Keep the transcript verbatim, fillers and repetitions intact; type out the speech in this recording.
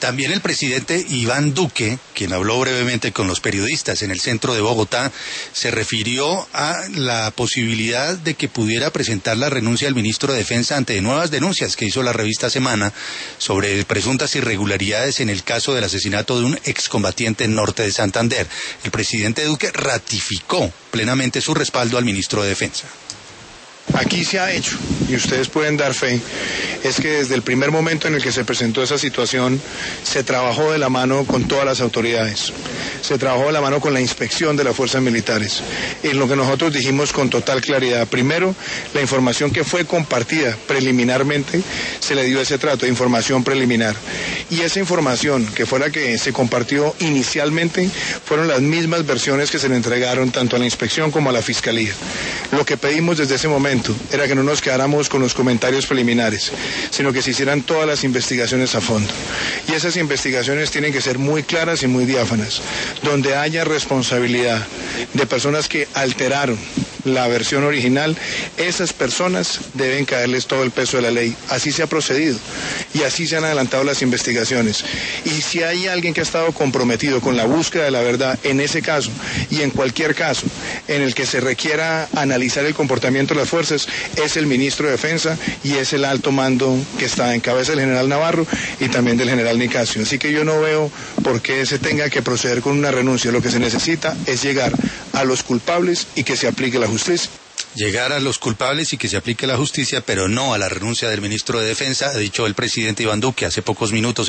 También el presidente Iván Duque, quien habló brevemente con los periodistas en el centro de Bogotá, se refirió a la posibilidad de que pudiera presentar la renuncia del ministro de Defensa ante nuevas denuncias que hizo la revista Semana sobre presuntas irregularidades en el caso del asesinato de un excombatiente en norte de Santander. El presidente Duque ratificó plenamente su respaldo al ministro de Defensa. Aquí se ha hecho, y ustedes pueden dar fe, es que desde el primer momento en el que se presentó esa situación, se trabajó de la mano con todas las autoridades, se trabajó de la mano con la inspección de las fuerzas militares, en lo que nosotros dijimos con total claridad. Primero, la información que fue compartida preliminarmente, se le dio ese trato de información preliminar, y esa información que fue la que se compartió inicialmente, fueron las mismas versiones que se le entregaron tanto a la inspección como a la fiscalía. Lo que pedimos desde ese momento era que no nos quedáramos con los comentarios preliminares, sino que se hicieran todas las investigaciones a fondo. Y esas investigaciones tienen que ser muy claras y muy diáfanas, donde haya responsabilidad de personas que alteraron la versión original, esas personas deben caerles todo el peso de la ley. Así se ha procedido y así se han adelantado las investigaciones. Y si hay alguien que ha estado comprometido con la búsqueda de la verdad en ese caso y en cualquier caso en el que se requiera analizar el comportamiento de las fuerzas, es el ministro de Defensa y es el alto mando que está en cabeza del general Navarro y también del general Nicasio. Así que yo no veo por qué se tenga que proceder con una renuncia. Lo que se necesita es llegar a los culpables y que se aplique la justicia. Llegar a los culpables y que se aplique la justicia, pero no a la renuncia del ministro de Defensa, ha dicho el presidente Iván Duque hace pocos minutos.